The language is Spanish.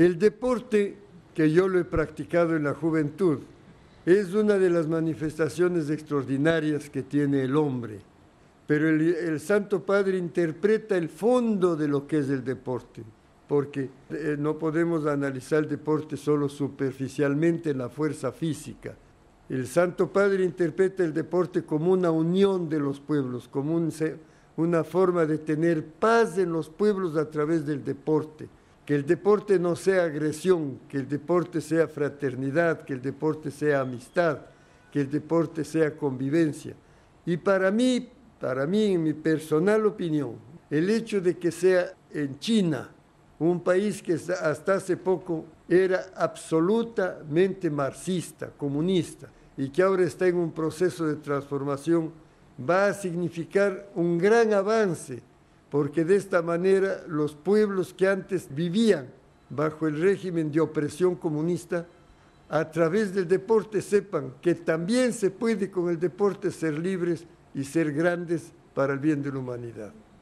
El deporte, que yo lo he practicado en la juventud, es una de las manifestaciones extraordinarias que tiene el hombre. Pero el Santo Padre interpreta el fondo de lo que es el deporte, porque no podemos analizar el deporte solo superficialmente en la fuerza física. El Santo Padre interpreta el deporte como una unión de los pueblos, como una forma de tener paz en los pueblos a través del deporte. Que el deporte no sea agresión, que el deporte sea fraternidad, que el deporte sea amistad, que el deporte sea convivencia. Y para mí, en mi personal opinión, el hecho de que sea en China, un país que hasta hace poco era absolutamente marxista, comunista, y que ahora está en un proceso de transformación, va a significar un gran avance, porque de esta manera los pueblos que antes vivían bajo el régimen de opresión comunista, a través del deporte sepan que también se puede con el deporte ser libres y ser grandes para el bien de la humanidad.